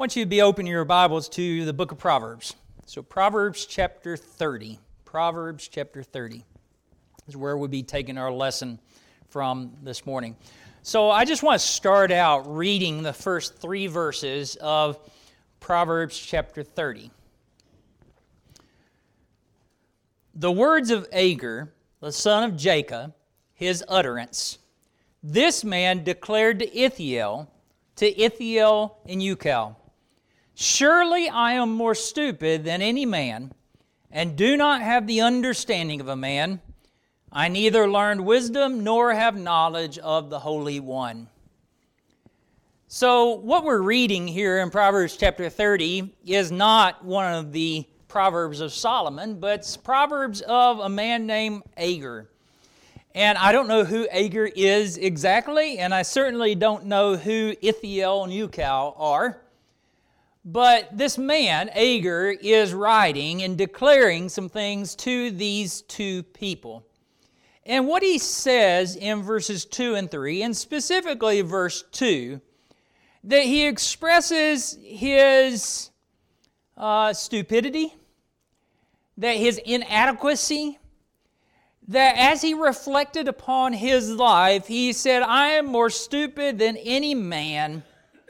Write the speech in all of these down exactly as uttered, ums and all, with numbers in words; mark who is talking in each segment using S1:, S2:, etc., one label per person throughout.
S1: want you to be opening your Bibles to the book of Proverbs. So Proverbs chapter thirty. Proverbs chapter thirty is where we'll be taking our lesson from this morning. So I just want to start out reading the first three verses of Proverbs chapter thirty. The words of Agur, the son of Jacob, his utterance. This man declared to Ithiel, to Ithiel and Ucal, surely I am more stupid than any man, and do not have the understanding of a man. I neither learned wisdom nor have knowledge of the Holy One. So what we're reading here in Proverbs chapter thirty is not one of the Proverbs of Solomon, but it's Proverbs of a man named Agur. And I don't know who Agur is exactly, and I certainly don't know who Ithiel and Ucal are. But this man, Agur, is writing and declaring some things to these two people. And what he says in verses two and three, and specifically verse two, that he expresses his uh, stupidity, that his inadequacy, that as he reflected upon his life, he said, I am more stupid than any man,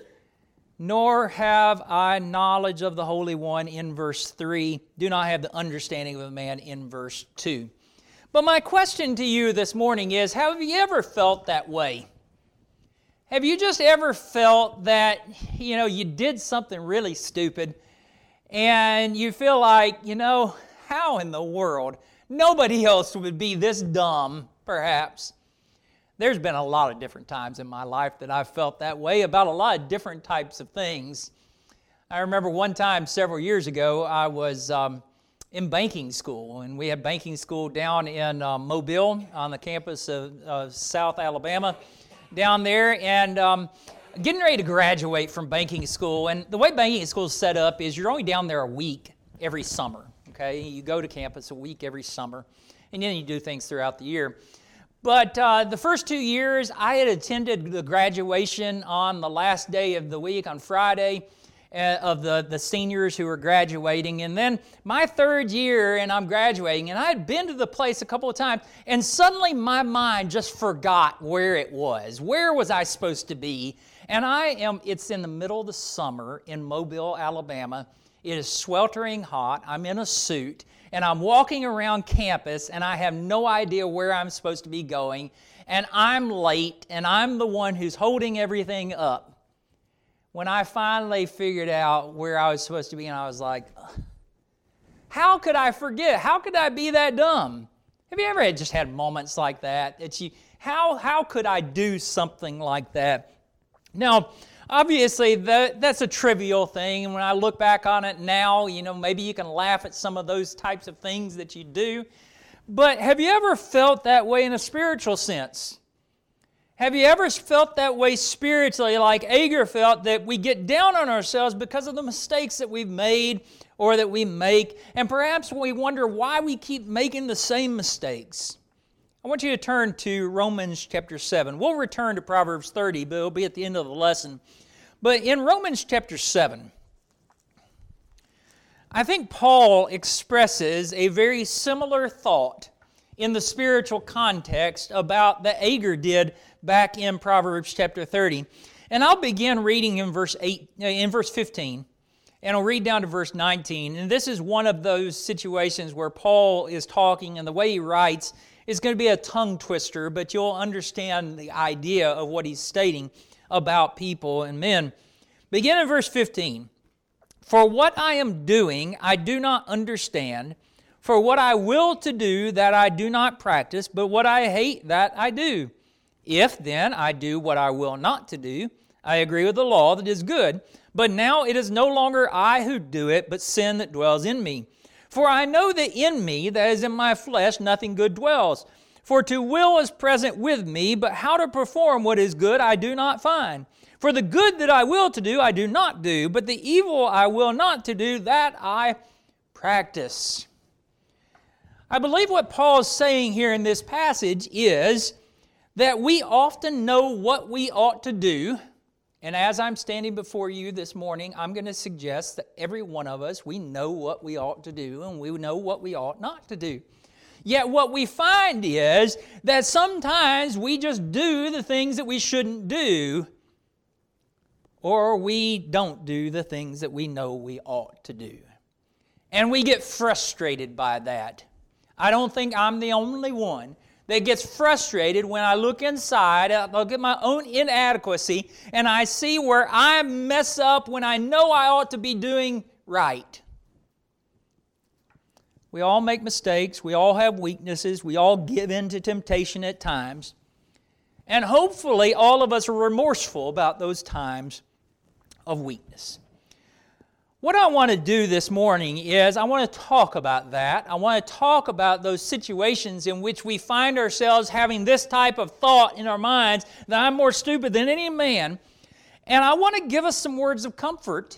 S1: nor have I knowledge of the Holy One in verse three. Do not have the understanding of a man in verse two. But my question to you this morning is, have you ever felt that way? Have you just ever felt that, you know, you did something really stupid and you feel like, you know, how in the world? Nobody else would be this dumb, perhaps. There's been a lot of different times in my life that I've felt that way about a lot of different types of things. I remember one time several years ago, I was um, in banking school, and we had banking school down in uh, Mobile on the campus of uh, South Alabama down there, and um, getting ready to graduate from banking school. And the way banking school is set up is you're only down there a week every summer. Okay, you go to campus a week every summer, and then you do things throughout the year. But uh, the first two years, I had attended the graduation on the last day of the week, on Friday, uh, of the, the seniors who were graduating. And then my third year, and I'm graduating, and I had been to the place a couple of times, and suddenly my mind just forgot where it was. Where was I supposed to be? And I am, it's in the middle of the summer in Mobile, Alabama. It is sweltering hot. I'm in a suit, and I'm walking around campus, and I have no idea where I'm supposed to be going, and I'm late, and I'm the one who's holding everything up. When I finally figured out where I was supposed to be, and I was like, how could I forget? How could I be that dumb? Have you ever just had moments like that? That you, how, how could I do something like that? Now, obviously, that, that's a trivial thing, and when I look back on it now, you know, maybe you can laugh at some of those types of things that you do. But have you ever felt that way in a spiritual sense? Have you ever felt that way spiritually, like Agur felt, that we get down on ourselves because of the mistakes that we've made or that we make, and perhaps we wonder why we keep making the same mistakes? I want you to turn to Romans chapter seven. We'll return to Proverbs thirty, but it'll be at the end of the lesson. But in Romans chapter seven, I think Paul expresses a very similar thought in the spiritual context about that Agur did back in Proverbs chapter thirty. And I'll begin reading in verse eight, in verse fifteen, and I'll read down to verse nineteen. And this is one of those situations where Paul is talking, and the way he writes is going to be a tongue twister, but you'll understand the idea of what he's stating about people and men. Begin in verse fifteen. For what I am doing, I do not understand. For what I will to do, that I do not practice, but what I hate, that I do. If then I do what I will not to do, I agree with the law that is good. But now it is no longer I who do it, but sin that dwells in me. For I know that in me, that is in my flesh, nothing good dwells. For to will is present with me, but how to perform what is good I do not find. For the good that I will to do, I do not do, but the evil I will not to do, that I practice. I believe what Paul is saying here in this passage is that we often know what we ought to do, And as I'm standing before you this morning, I'm going to suggest that every one of us, we know what we ought to do and we know what we ought not to do. Yet what we find is that sometimes we just do the things that we shouldn't do, or we don't do the things that we know we ought to do. And we get frustrated by that. I don't think I'm the only one that gets frustrated when I look inside, I look at my own inadequacy, and I see where I mess up when I know I ought to be doing right. We all make mistakes. We all have weaknesses. We all give in to temptation at times. And hopefully all of us are remorseful about those times of weakness. What I want to do this morning is I want to talk about that. I want to talk about those situations in which we find ourselves having this type of thought in our minds that I'm more stupid than any man. And I want to give us some words of comfort.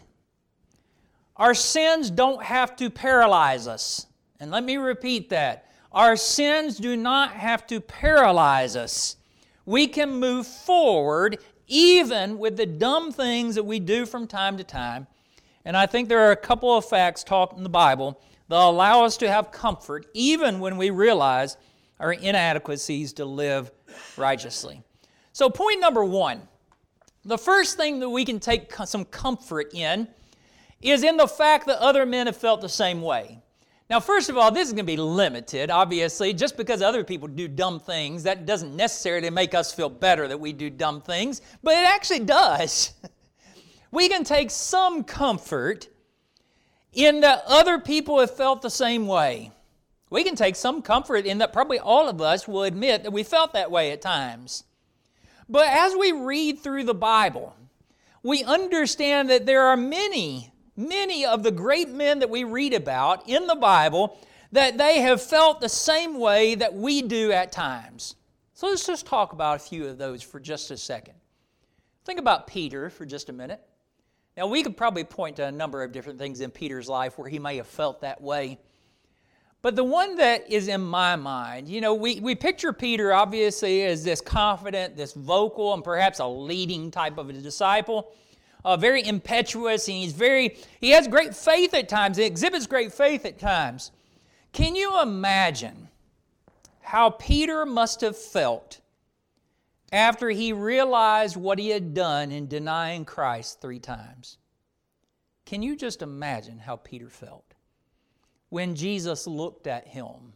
S1: Our sins don't have to paralyze us. And let me repeat that. Our sins do not have to paralyze us. We can move forward even with the dumb things that we do from time to time. And I think there are a couple of facts taught in the Bible that allow us to have comfort even when we realize our inadequacies to live righteously. So point number one, the first thing that we can take some comfort in is in the fact that other men have felt the same way. Now, first of all, this is going to be limited, obviously. Just because other people do dumb things, that doesn't necessarily make us feel better that we do dumb things, but it actually does. We can take some comfort in that other people have felt the same way. We can take some comfort in that probably all of us will admit that we felt that way at times. But as we read through the Bible, we understand that there are many, many of the great men that we read about in the Bible that they have felt the same way that we do at times. So let's just talk about a few of those for just a second. Think about Peter for just a minute. Now, we could probably point to a number of different things in Peter's life where he may have felt that way. But the one that is in my mind, you know, we, we picture Peter obviously as this confident, this vocal, and perhaps a leading type of a disciple. Uh, very impetuous, and he's very, he has great faith at times. He exhibits great faith at times. Can you imagine how Peter must have felt after he realized what he had done in denying Christ three times? Can you just imagine how Peter felt when Jesus looked at him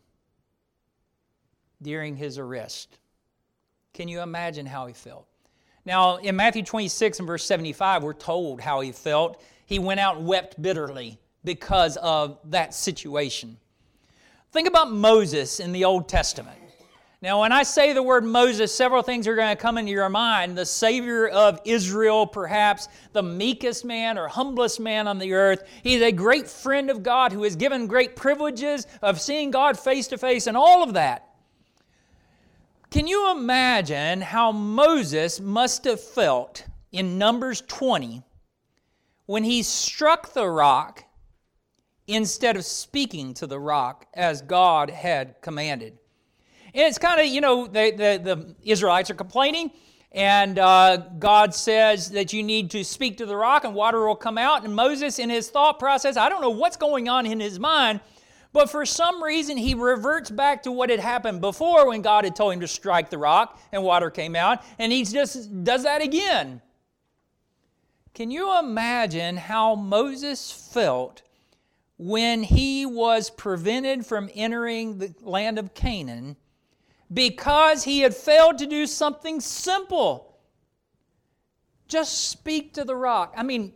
S1: during his arrest? Can you imagine how he felt? Now, in Matthew twenty-six and verse seventy-five, we're told how he felt. He went out and wept bitterly because of that situation. Think about Moses in the Old Testament. Now, when I say the word Moses, several things are going to come into your mind. The Savior of Israel, perhaps the meekest man or humblest man on the earth. He's a great friend of God who is given great privileges of seeing God face to face and all of that. Can you imagine how Moses must have felt in Numbers twenty when he struck the rock instead of speaking to the rock as God had commanded? And it's kind of, you know, the, the, the Israelites are complaining, and uh, God says that you need to speak to the rock and water will come out. And Moses, in his thought process, I don't know what's going on in his mind, but for some reason he reverts back to what had happened before when God had told him to strike the rock and water came out, and he just does that again. Can you imagine how Moses felt when he was prevented from entering the land of Canaan because he had failed to do something simple? Just speak to the rock. I mean,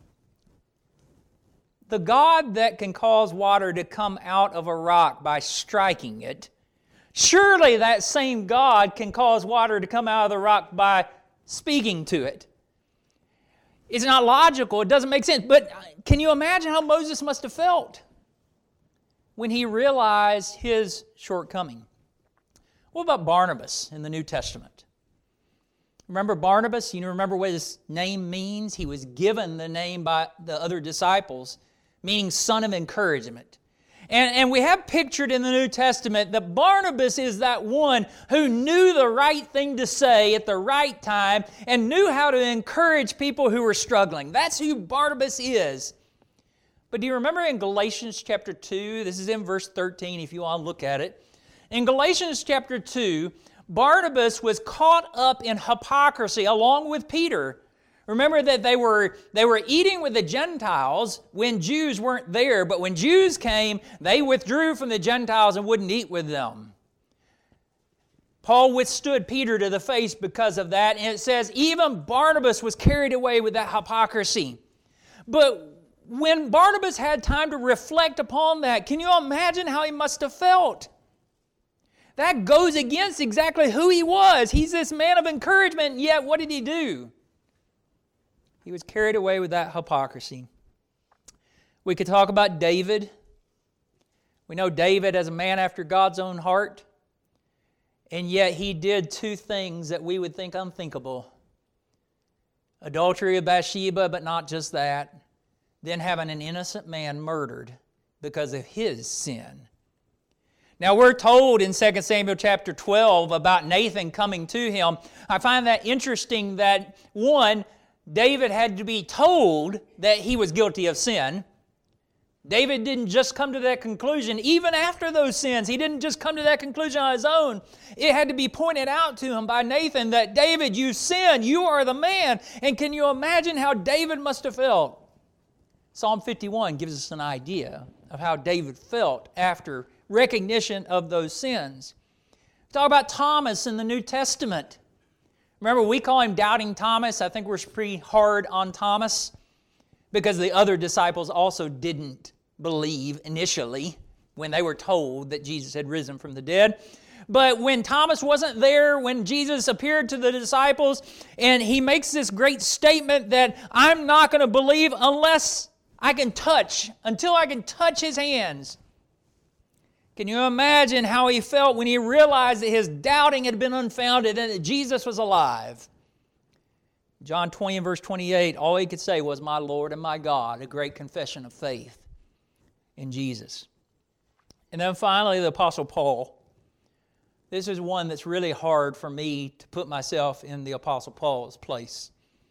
S1: the God that can cause water to come out of a rock by striking it, surely that same God can cause water to come out of the rock by speaking to it. It's not logical. It doesn't make sense. But can you imagine how Moses must have felt when he realized his shortcoming? What about Barnabas in the New Testament? Remember Barnabas? You remember what his name means? He was given the name by the other disciples, meaning son of encouragement. And, and we have pictured in the New Testament that Barnabas is that one who knew the right thing to say at the right time and knew how to encourage people who were struggling. That's who Barnabas is. But do you remember in Galatians chapter two, this is in verse thirteen if you want to look at it. In Galatians chapter two, Barnabas was caught up in hypocrisy along with Peter. Remember that they were, they were eating with the Gentiles when Jews weren't there, but when Jews came, they withdrew from the Gentiles and wouldn't eat with them. Paul withstood Peter to the face because of that, and it says even Barnabas was carried away with that hypocrisy. But when Barnabas had time to reflect upon that, can you imagine how he must have felt? That goes against exactly who he was. He's this man of encouragement, and yet what did he do? He was carried away with that hypocrisy. We could talk about David. We know David as a man after God's own heart. And yet he did two things that we would think unthinkable. Adultery of Bathsheba, but not just that. Then having an innocent man murdered because of his sin. Now we're told in Second Samuel chapter twelve about Nathan coming to him. I find that interesting that, one, David had to be told that he was guilty of sin. David didn't just come to that conclusion. Even after those sins, he didn't just come to that conclusion on his own. It had to be pointed out to him by Nathan that, David, you sinned. You are the man. And can you imagine how David must have felt? Psalm fifty-one gives us an idea of how David felt after recognition of those sins. Talk about Thomas in the New Testament. Remember, we call him Doubting Thomas. I think we're pretty hard on Thomas because the other disciples also didn't believe initially when they were told that Jesus had risen from the dead. But when Thomas wasn't there, when Jesus appeared to the disciples, and he makes this great statement that I'm not going to believe unless I can touch, until I can touch his hands. Can you imagine how he felt when he realized that his doubting had been unfounded and that Jesus was alive? John twenty and verse twenty-eight, all he could say was, my Lord and my God, a great confession of faith in Jesus. And then finally, the Apostle Paul. This is one that's really hard for me to put myself in the Apostle Paul's place.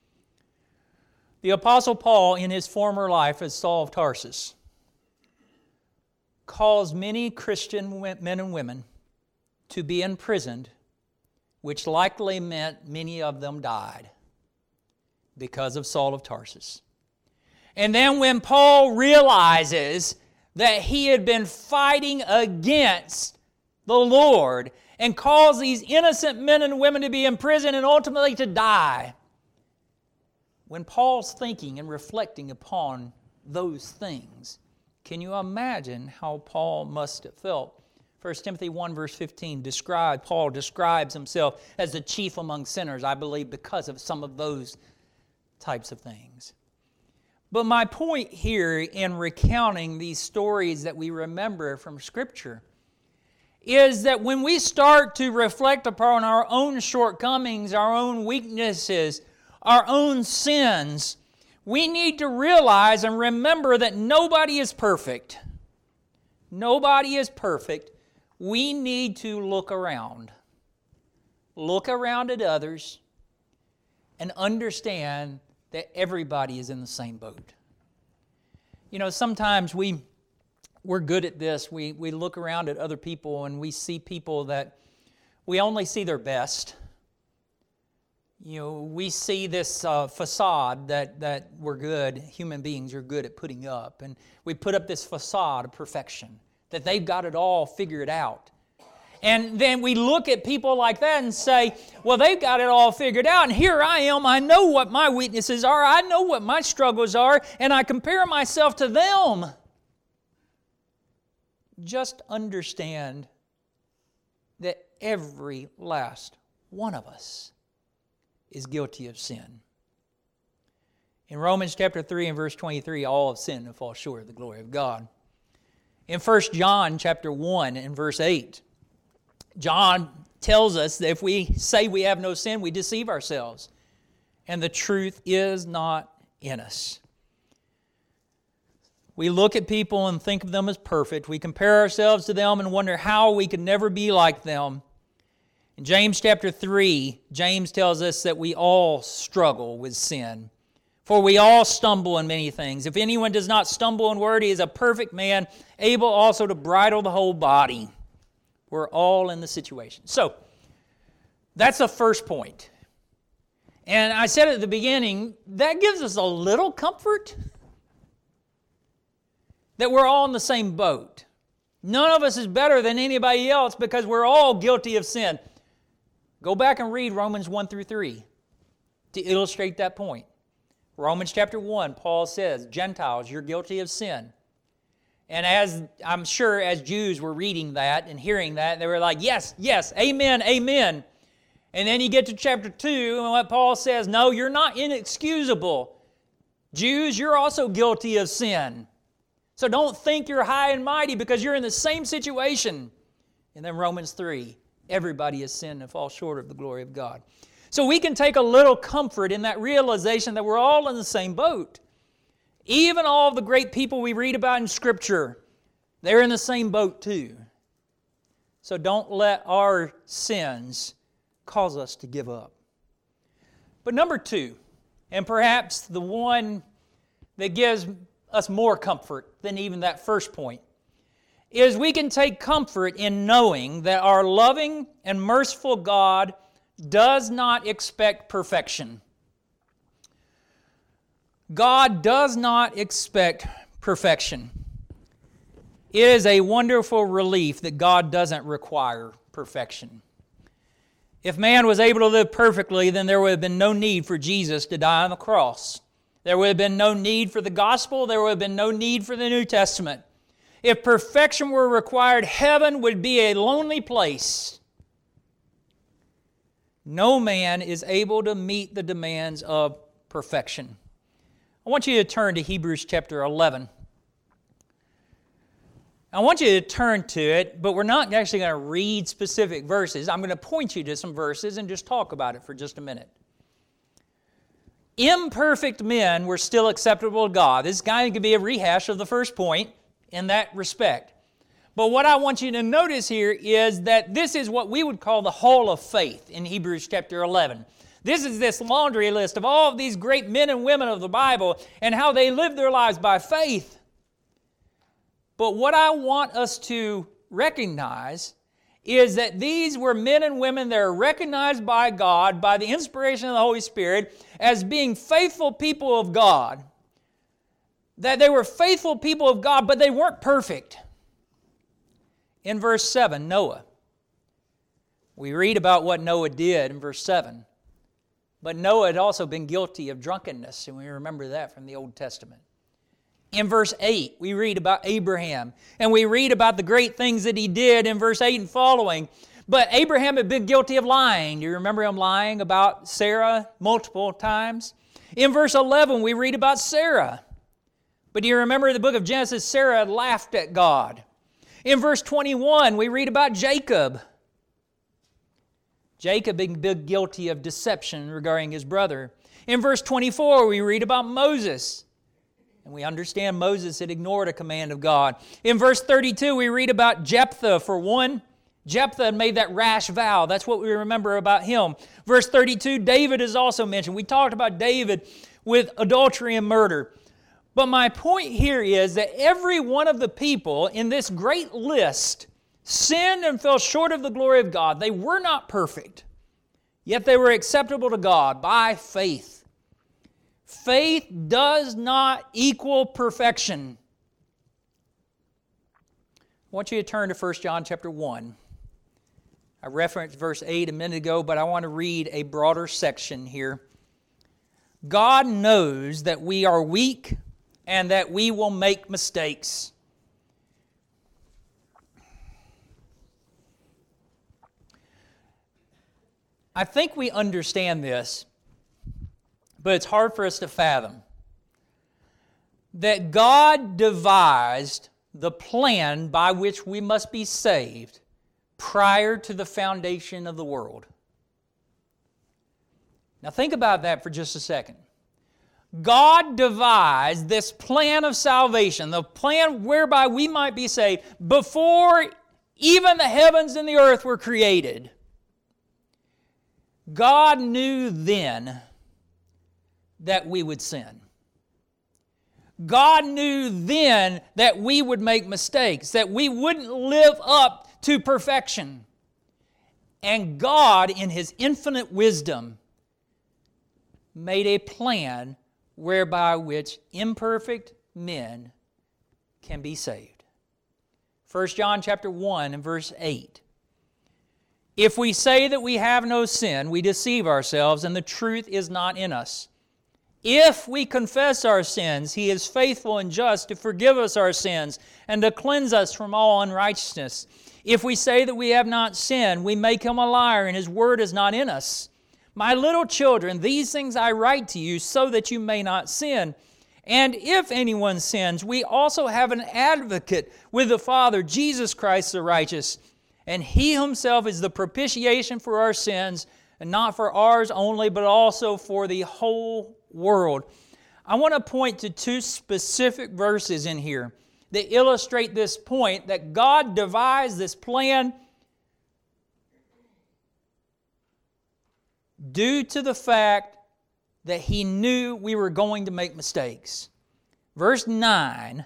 S1: The Apostle Paul, in his former life as Saul of Tarsus, caused many Christian men and women to be imprisoned, which likely meant many of them died because of Saul of Tarsus. And then when Paul realizes that he had been fighting against the Lord and caused these innocent men and women to be imprisoned and ultimately to die, when Paul's thinking and reflecting upon those things, can you imagine how Paul must have felt? First Timothy one verse fifteen, describe, Paul describes himself as the chief among sinners, I believe, because of some of those types of things. But my point here in recounting these stories that we remember from Scripture is that when we start to reflect upon our own shortcomings, our own weaknesses, our own sins, we need to realize and remember that nobody is perfect. Nobody is perfect. We need to look around. Look around at others and understand that everybody is in the same boat. You know, sometimes we, we're good at this. We, we look around at other people and we see people that we only see their best. You know, we see this uh, facade that, that we're good, human beings are good at putting up. And we put up this facade of perfection, that they've got it all figured out. And then we look at people like that and say, well, they've got it all figured out, and here I am, I know what my weaknesses are, I know what my struggles are, and I compare myself to them. Just understand that every last one of us is guilty of sin. In Romans chapter three and verse twenty-three, all have sinned and fall short of the glory of God. In First John chapter one and verse eight, John tells us that if we say we have no sin, we deceive ourselves, and the truth is not in us. We look at people and think of them as perfect. We compare ourselves to them and wonder how we could never be like them. In James chapter three, James tells us that we all struggle with sin. For we all stumble in many things. If anyone does not stumble in word, he is a perfect man, able also to bridle the whole body. We're all in the situation. So, that's the first point. And I said at the beginning, that gives us a little comfort that we're all in the same boat. None of us is better than anybody else because we're all guilty of sin. Go back and read Romans one through three to illustrate that point. Romans chapter one, Paul says, Gentiles, you're guilty of sin. And as I'm sure as Jews were reading that and hearing that, they were like, yes, yes, amen, amen. And then you get to chapter two, and what Paul says, no, you're not inexcusable. Jews, you're also guilty of sin. So don't think you're high and mighty because you're in the same situation. And then Romans three, everybody has sinned and fall short of the glory of God. So we can take a little comfort in that realization that we're all in the same boat. Even all the great people we read about in Scripture, they're in the same boat too. So don't let our sins cause us to give up. But number two, and perhaps the one that gives us more comfort than even that first point, is we can take comfort in knowing that our loving and merciful God does not expect perfection. God does not expect perfection. It is a wonderful relief that God doesn't require perfection. If man was able to live perfectly, then there would have been no need for Jesus to die on the cross. There would have been no need for the gospel. There would have been no need for the New Testament. If perfection were required, heaven would be a lonely place. No man is able to meet the demands of perfection. I want you to turn to Hebrews chapter eleven. I want you to turn to it, but we're not actually going to read specific verses. I'm going to point you to some verses and just talk about it for just a minute. Imperfect men were still acceptable to God. This kind of could be a rehash of the first point in that respect. But what I want you to notice here is that this is what we would call the hall of faith in Hebrews chapter eleven. This is this laundry list of all of these great men and women of the Bible and how they lived their lives by faith. But what I want us to recognize is that these were men and women that are recognized by God, by the inspiration of the Holy Spirit, as being faithful people of God. That they were faithful people of God, but they weren't perfect. In verse seven, Noah. We read about what Noah did in verse seven. But Noah had also been guilty of drunkenness, and we remember that from the Old Testament. In verse eight, we read about Abraham, and we read about the great things that he did in verse eight and following. But Abraham had been guilty of lying. Do you remember him lying about Sarah multiple times? In verse eleven, we read about Sarah. But do you remember in the book of Genesis, Sarah laughed at God. In verse twenty-one, we read about Jacob. Jacob being guilty of deception regarding his brother. In verse twenty-four, we read about Moses. And we understand Moses had ignored a command of God. In verse thirty-two, we read about Jephthah for one. Jephthah had made that rash vow. That's what we remember about him. Verse thirty-two, David is also mentioned. We talked about David with adultery and murder. But my point here is that every one of the people in this great list sinned and fell short of the glory of God. They were not perfect, yet they were acceptable to God by faith. Faith does not equal perfection. I want you to turn to First John chapter one. I referenced verse eight a minute ago, but I want to read a broader section here. God knows that we are weak and that we will make mistakes. I think we understand this, but it's hard for us to fathom that God devised the plan by which we must be saved prior to the foundation of the world. Now think about that for just a second. God devised this plan of salvation, the plan whereby we might be saved, before even the heavens and the earth were created. God knew then that we would sin. God knew then that we would make mistakes, that we wouldn't live up to perfection. And God, in His infinite wisdom, made a plan whereby which imperfect men can be saved. First John chapter one and verse eight. If we say that we have no sin, we deceive ourselves, and the truth is not in us. If we confess our sins, He is faithful and just to forgive us our sins and to cleanse us from all unrighteousness. If we say that we have not sinned, we make Him a liar, and His word is not in us. My little children, these things I write to you so that you may not sin. And if anyone sins, we also have an advocate with the Father, Jesus Christ the righteous. And He Himself is the propitiation for our sins, and not for ours only, but also for the whole world. I want to point to two specific verses in here that illustrate this point, that God devised this plan due to the fact that He knew we were going to make mistakes. Verse nine,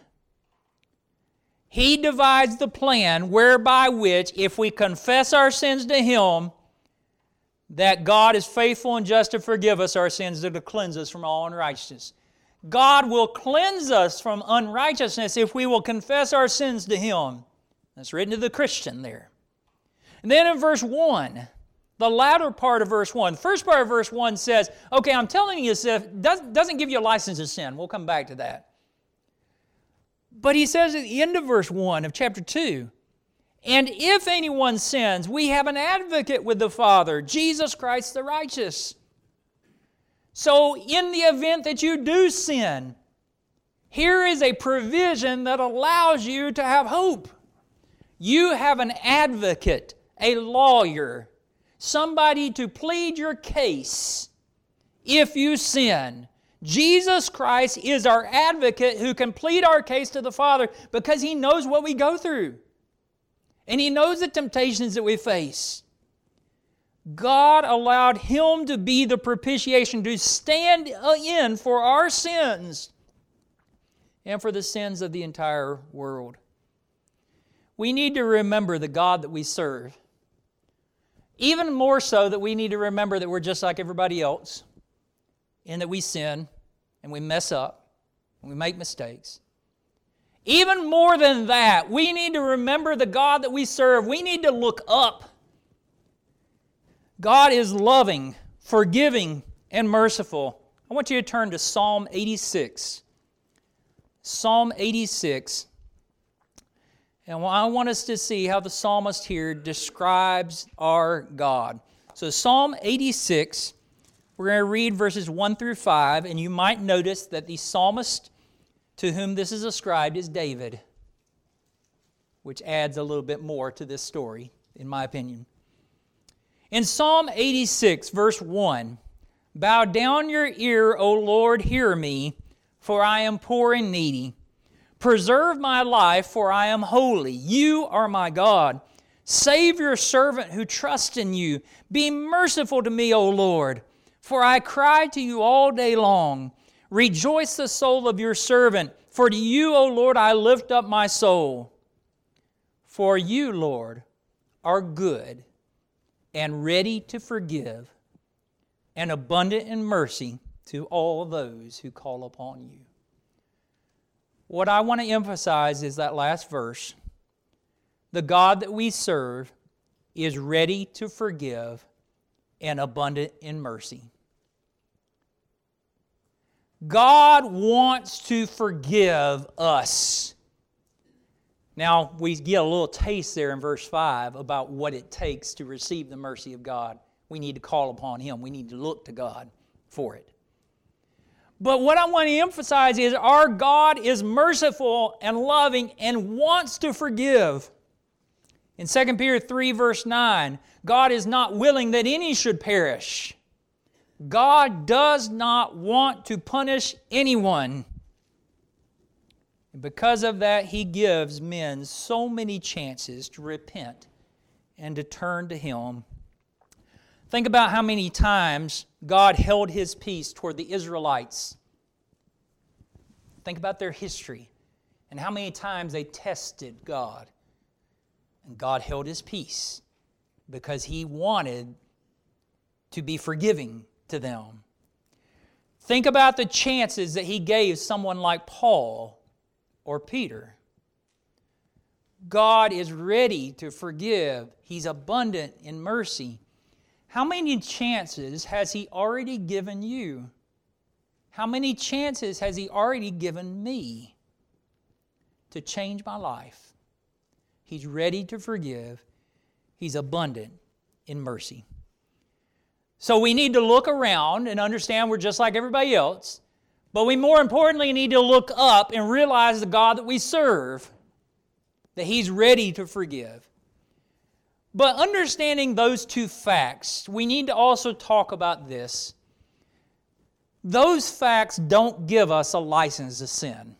S1: He divides the plan whereby which, if we confess our sins to Him, that God is faithful and just to forgive us our sins and to cleanse us from all unrighteousness. God will cleanse us from unrighteousness if we will confess our sins to Him. That's written to the Christian there. And then in verse one, the latter part of verse one, the first part of verse one says, okay, I'm telling you this, doesn't give you a license to sin. We'll come back to that. But he says at the end of verse one of chapter two, and if anyone sins, we have an advocate with the Father, Jesus Christ the righteous. So in the event that you do sin, here is a provision that allows you to have hope. You have an advocate, a lawyer, somebody to plead your case if you sin. Jesus Christ is our advocate who can plead our case to the Father because He knows what we go through. And He knows the temptations that we face. God allowed Him to be the propitiation, to stand in for our sins and for the sins of the entire world. We need to remember the God that we serve. Even more so that we need to remember that we're just like everybody else and that we sin and we mess up and we make mistakes. Even more than that, we need to remember the God that we serve. We need to look up. God is loving, forgiving, and merciful. I want you to turn to Psalm eighty-six. Psalm eighty-six. And I want us to see how the psalmist here describes our God. So Psalm eighty-six, we're going to read verses one through five, and you might notice that the psalmist to whom this is ascribed is David, which adds a little bit more to this story, in my opinion. In Psalm eighty-six, verse one, bow down your ear, O Lord, hear me, for I am poor and needy. Preserve my life, for I am holy. You are my God. Save your servant who trusts in you. Be merciful to me, O Lord, for I cry to you all day long. Rejoice the soul of your servant, for to you, O Lord, I lift up my soul. For you, Lord, are good and ready to forgive, and abundant in mercy to all those who call upon you. What I want to emphasize is that last verse. The God that we serve is ready to forgive and abundant in mercy. God wants to forgive us. Now, we get a little taste there in verse five about what it takes to receive the mercy of God. We need to call upon Him. We need to look to God for it. But what I want to emphasize is our God is merciful and loving and wants to forgive. In Second Peter three, verse nine, God is not willing that any should perish, God does not want to punish anyone. And because of that, He gives men so many chances to repent and to turn to Him. Think about how many times God held His peace toward the Israelites. Think about their history and how many times they tested God. And God held His peace because He wanted to be forgiving to them. Think about the chances that He gave someone like Paul or Peter. God is ready to forgive. He's abundant in mercy. How many chances has He already given you? How many chances has He already given me to change my life? He's ready to forgive. He's abundant in mercy. So we need to look around and understand we're just like everybody else, but we more importantly need to look up and realize the God that we serve, that He's ready to forgive. But understanding those two facts, we need to also talk about this. Those facts don't give us a license to sin.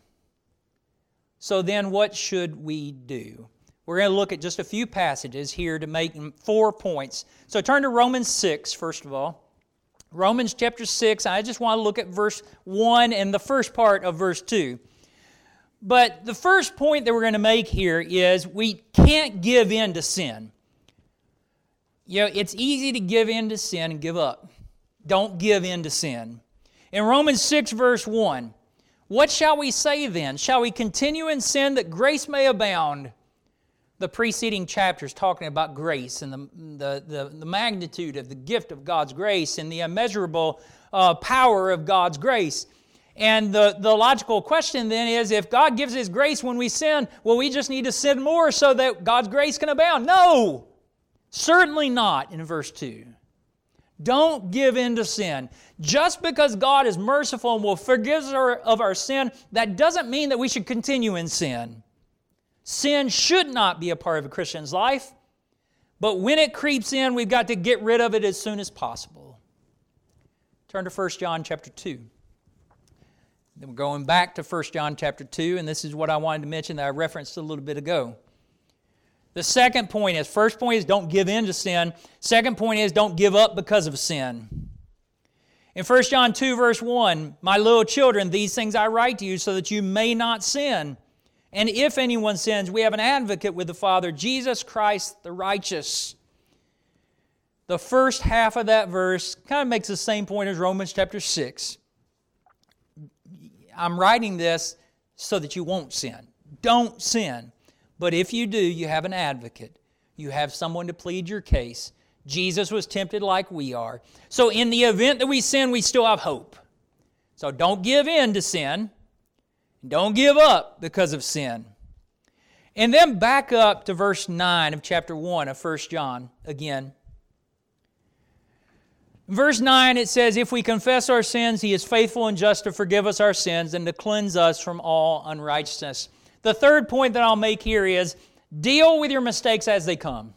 S1: So then what should we do? We're going to look at just a few passages here to make four points. So turn to Romans six, first of all. Romans chapter six, I just want to look at verse one and the first part of verse two. But the first point that we're going to make here is we can't give in to sin. You know, it's easy to give in to sin and give up. Don't give in to sin. In Romans six, verse one, what shall we say then? Shall we continue in sin that grace may abound? The preceding chapters talking about grace and the, the, the, the magnitude of the gift of God's grace and the immeasurable uh, power of God's grace. And the, the logical question then is, if God gives His grace when we sin, well, we just need to sin more so that God's grace can abound. No! Certainly not in verse two. Don't give in to sin. Just because God is merciful and will forgive us of our sin, that doesn't mean that we should continue in sin. Sin should not be a part of a Christian's life, but when it creeps in, we've got to get rid of it as soon as possible. Turn to First John chapter two. Then we're going back to First John chapter two, and this is what I wanted to mention that I referenced a little bit ago. The second point is, first point is don't give in to sin. Second point is don't give up because of sin. In First John two, verse one, my little children, these things I write to you so that you may not sin. And if anyone sins, we have an advocate with the Father, Jesus Christ the righteous. The first half of that verse kind of makes the same point as Romans chapter six. I'm writing this so that you won't sin. Don't sin. But if you do, you have an advocate. You have someone to plead your case. Jesus was tempted like we are. So in the event that we sin, we still have hope. So don't give in to sin. Don't give up because of sin. And then back up to verse nine of chapter one of First John again. Verse nine, it says, if we confess our sins, He is faithful and just to forgive us our sins and to cleanse us from all unrighteousness. The third point that I'll make here is deal with your mistakes as they come.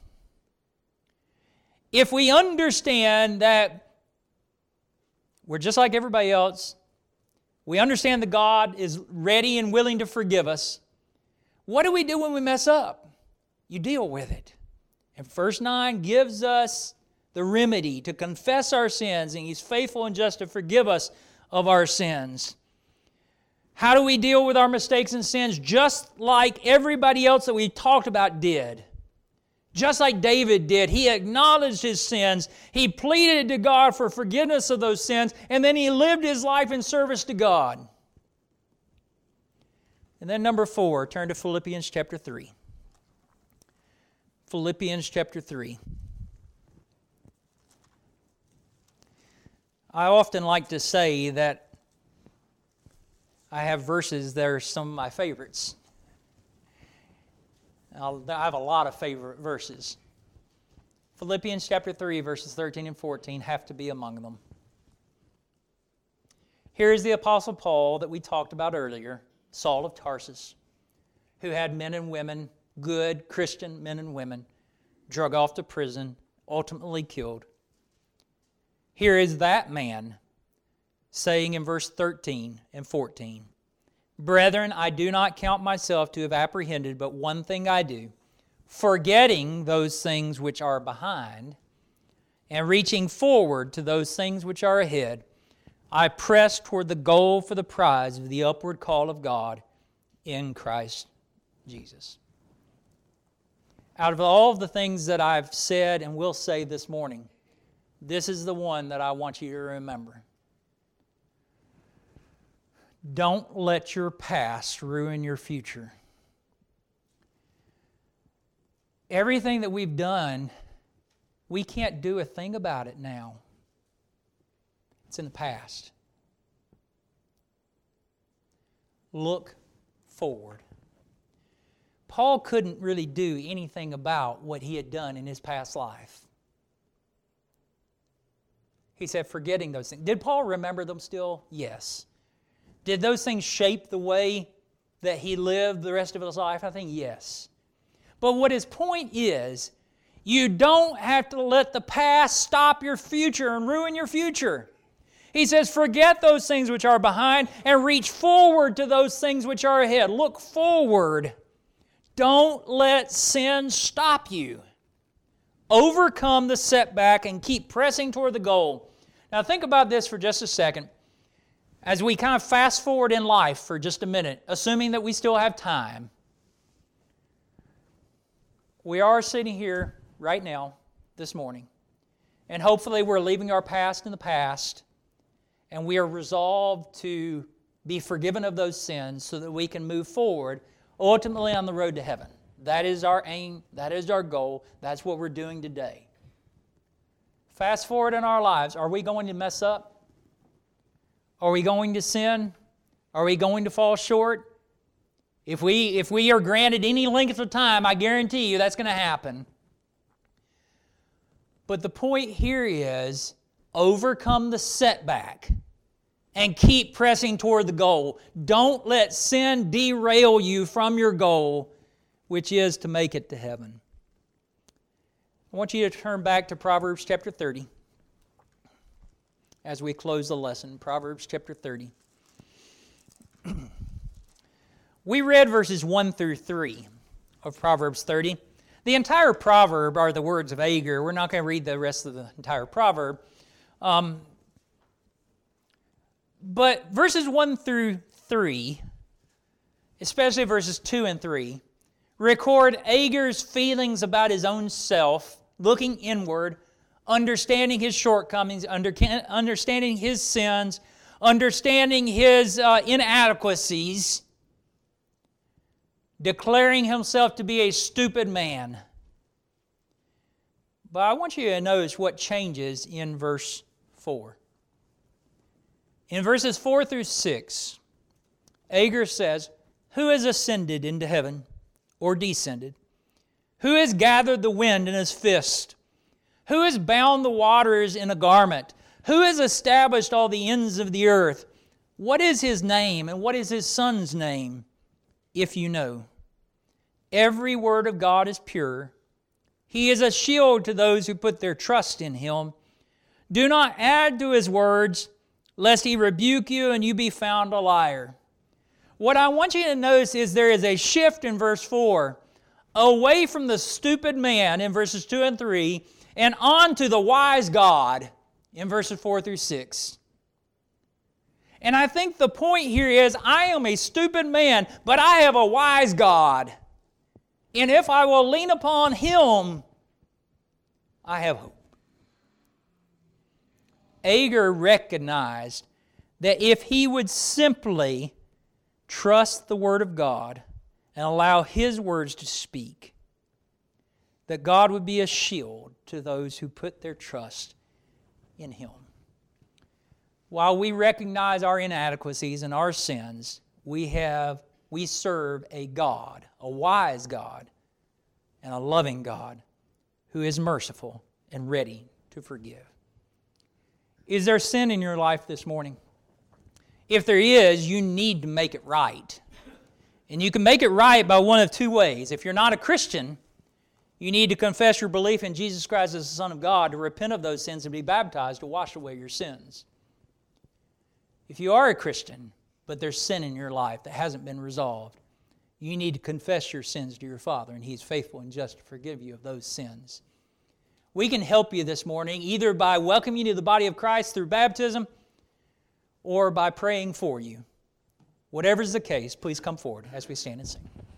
S1: If we understand that we're just like everybody else, we understand that God is ready and willing to forgive us, what do we do when we mess up? You deal with it. And verse nine gives us the remedy to confess our sins, and He's faithful and just to forgive us of our sins. How do we deal with our mistakes and sins? Just like everybody else that we talked about did. Just like David did. He acknowledged his sins. He pleaded to God for forgiveness of those sins, and then he lived his life in service to God. And then number four, turn to Philippians chapter three. Philippians chapter three. I often like to say that I have verses that are some of my favorites. I'll, I have a lot of favorite verses. Philippians chapter three, verses thirteen and fourteen have to be among them. Here is the Apostle Paul that we talked about earlier, Saul of Tarsus, who had men and women, good Christian men and women, drug off to prison, ultimately killed. Here is that man saying in verse thirteen and fourteen, Brethren, I do not count myself to have apprehended, but one thing I do, forgetting those things which are behind, and reaching forward to those things which are ahead, I press toward the goal for the prize of the upward call of God in Christ Jesus. Out of all of the things that I've said and will say this morning, this is the one that I want you to remember. Don't let your past ruin your future. Everything that we've done, we can't do a thing about it now. It's in the past. Look forward. Paul couldn't really do anything about what he had done in his past life. He said, forgetting those things. Did Paul remember them still? Yes. Did those things shape the way that he lived the rest of his life? I think yes. But what his point is, you don't have to let the past stop your future and ruin your future. He says, forget those things which are behind and reach forward to those things which are ahead. Look forward. Don't let sin stop you. Overcome the setback and keep pressing toward the goal. Now think about this for just a second. As we kind of fast forward in life for just a minute, assuming that we still have time, we are sitting here right now, this morning, and hopefully we're leaving our past in the past, and we are resolved to be forgiven of those sins so that we can move forward, ultimately on the road to heaven. That is our aim, that is our goal, that's what we're doing today. Fast forward in our lives, are we going to mess up? Are we going to sin? Are we going to fall short? If we, if we are granted any length of time, I guarantee you that's going to happen. But the point here is, overcome the setback and keep pressing toward the goal. Don't let sin derail you from your goal, which is to make it to heaven. I want you to turn back to Proverbs chapter thirty as we close the lesson. Proverbs chapter thirty. We read verses one through three of Proverbs thirty. The entire proverb are the words of Agur. We're not going to read the rest of the entire proverb. Um, but verses one through three, especially verses two and three, record Agur's feelings about his own self, looking inward, understanding his shortcomings, under, understanding his sins, understanding his uh, inadequacies, declaring himself to be a stupid man. But I want you to notice what changes in verse four. In verses four through six, Agur says, Who has ascended into heaven or descended? Who has gathered the wind in his fist? Who has bound the waters in a garment? Who has established all the ends of the earth? What is his name and what is his son's name, if you know? Every word of God is pure. He is a shield to those who put their trust in him. Do not add to his words, lest he rebuke you and you be found a liar. What I want you to notice is there is a shift in verse four, away from the stupid man in verses two and three, and on to the wise God in verses four through six. And I think the point here is, I am a stupid man, but I have a wise God. And if I will lean upon him, I have hope. Agur recognized that if he would simply trust the Word of God and allow His words to speak, that God would be a shield to those who put their trust in Him. While we recognize our inadequacies and our sins, we have we serve a God, a wise God, and a loving God who is merciful and ready to forgive. Is there sin in your life this morning? If there is, you need to make it right. And you can make it right by one of two ways. If you're not a Christian, You need to confess your belief in Jesus Christ as the Son of God, to repent of those sins and be baptized to wash away your sins. If you are a Christian, but there's sin in your life that hasn't been resolved, you need to confess your sins to your Father, and He's faithful and just to forgive you of those sins. We can help you this morning either by welcoming you to the body of Christ through baptism or by praying for you. Whatever is the case, please come forward as we stand and sing.